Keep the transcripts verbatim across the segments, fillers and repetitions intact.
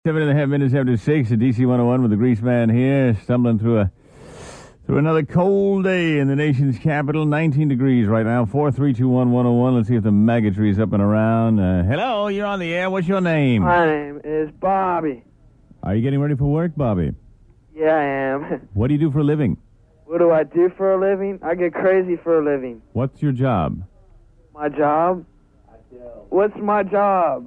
Seven and a half minutes after six at D C one oh one with the Grease Man here, stumbling through a through another cold day in the nation's capital. nineteen degrees right now. Four three two one one oh one. Let's see if the maggotry's up and around. Uh, hello, you're on the air. What's your name? My name is Bobby. Are you getting ready for work, Bobby? Yeah, I am. What do you do for a living? What do I do for a living? I get crazy for a living. What's your job? My job? What's my job?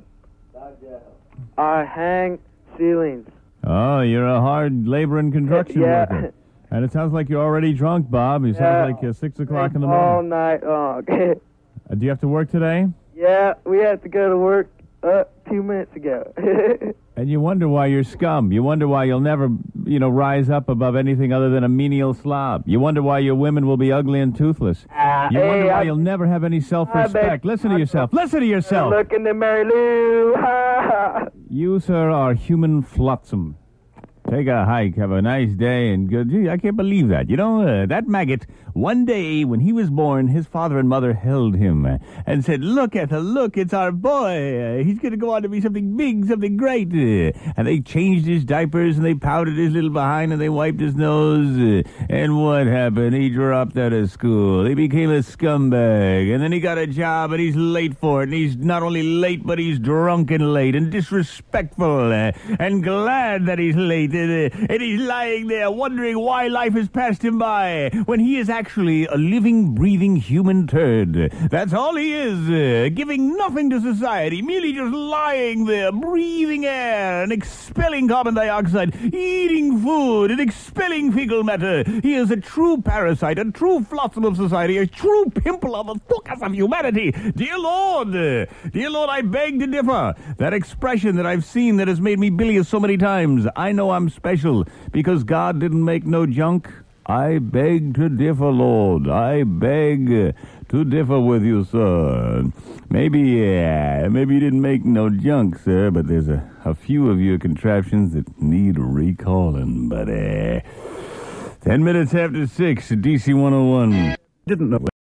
I hang ceilings. Oh, you're a hard labor and construction Yeah. worker. And it sounds like you're already drunk, Bob. It Yeah. sounds like uh, six o'clock in the All morning. night long. Uh, do you have to work today? Yeah, we had to go to work uh, two minutes ago. And you wonder why you're scum. You wonder why you'll never, you know, rise up above anything other than a menial slob. You wonder why your women will be ugly and toothless. Uh, You hey, wonder why I- you'll never have any self-respect. I bet- Listen to yourself. Listen to yourself. Looking to Mary Lou. You, sir, are human flotsam. Take a hike, have a nice day, and good. Gee, I can't believe that. You know, uh, that maggot, one day when he was born, his father and mother held him uh, and said, "Look, Ethel, look, it's our boy. Uh, he's going to go on to be something big, something great." Uh, and they changed his diapers, and they powdered his little behind, and they wiped his nose. Uh, and what happened? He dropped out of school. He became a scumbag. And then he got a job, and he's late for it. And he's not only late, but he's drunk and late and disrespectful uh, and glad that he's late. And, uh, and he's lying there wondering why life has passed him by when he is actually a living, breathing human turd. That's all he is, uh, giving nothing to society, merely just lying there, breathing air and expelling carbon dioxide, eating food and expelling fecal matter. He is a true parasite, a true flotsam of society, a true pimple of the focus of humanity. Dear Lord, uh, dear Lord, I beg to differ. That expression that I've seen that has made me bilious so many times, I know I'm special because God didn't make no junk. I beg to differ, Lord. I beg to differ with you, sir. Maybe, yeah, maybe you didn't make no junk, sir, but there's a, a few of your contraptions that need recalling, but, uh, ten minutes after six at D C one oh one. Didn't know.